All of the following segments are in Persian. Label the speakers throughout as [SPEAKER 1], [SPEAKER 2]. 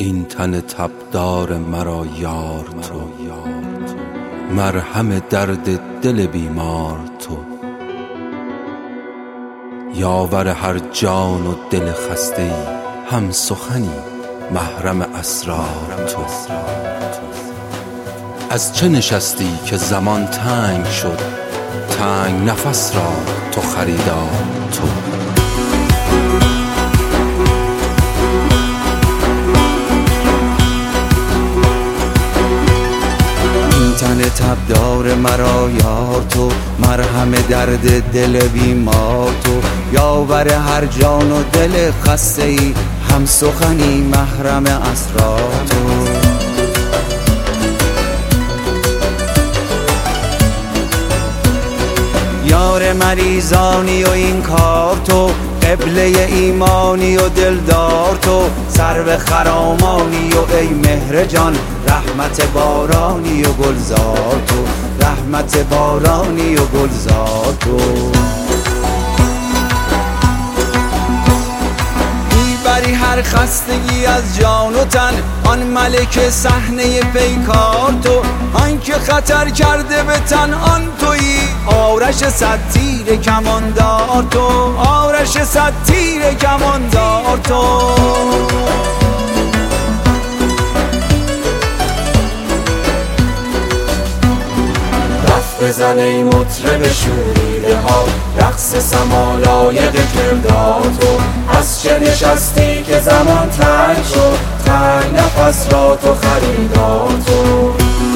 [SPEAKER 1] این تن تبدار مرا یار تو، مرهم درد دل بیمار تو، یاور هر جان و دل خسته ای، هم سخنی محرم اسرار تو. از چه نشستی که زمان تنگ شد، تنگ نفس را تو خریدار تو.
[SPEAKER 2] تن تبدار مرا یار تو، مرهم درد دل بیمار تو، یاور هر جان و دل خسته ای، هم سخنی محرم اسرار تو. یار مریضانی و این کار تو، قبله ایمانی و دلدار تو، سرو خرامانی و ای مهر جان، رحمت بارانی و گلزار تو، رحمت بارانی و گلزار تو. میبری هر خستگی از جان و تن، آن ملک صحنه پیکار تو، آن که خطر کرده به تن آن تویی، آرش صد تیر کماندار تو، آرش صد تیر کماندار تو.
[SPEAKER 3] بزن ای مطرب شوریده ها، رقص سما لایق کردار تو. از چه نشستی که زمان تنگ شد، تنگ نفس را تو خریدار تو.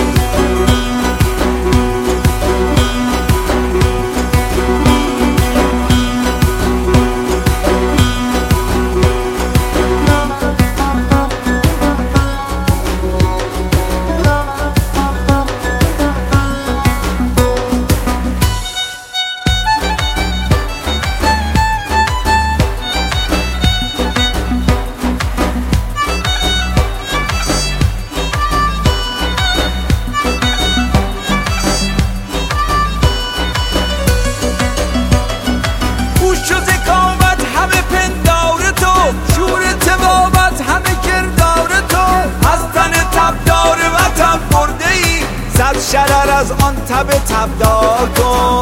[SPEAKER 2] شرر از آن تب تبدار تو.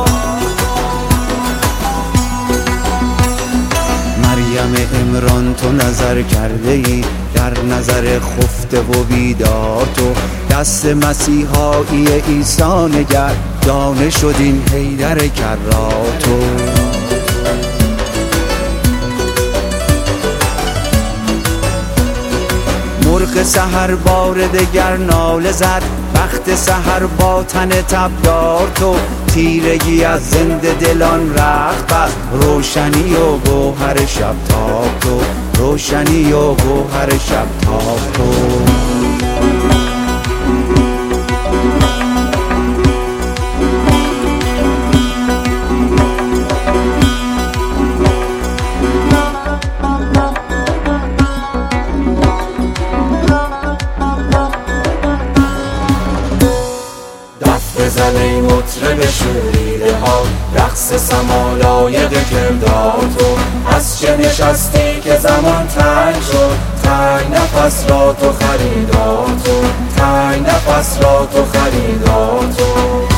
[SPEAKER 2] مریم عمران تو نظر کرده ای، در نظر خفته و بیدار تو، دست مسیحایی عیسی نگر، دانه شد این حیدر کرار تو. مرغ سحر بار دگر ناله زد، وقت سحر با تن تبدار تو، تیرگی از زنده دلان رخت بست، روشنی و گوهر شب تاب تو، روشنی و گوهر شب تاب تو.
[SPEAKER 3] بزن ای مطرب شوریده ها، رقص سما لایق کردار تو. از چه نشستی که زمان تنگ شد، تنگ نفس را تو خریدار تو، تنگ نفس را تو خریدار تو.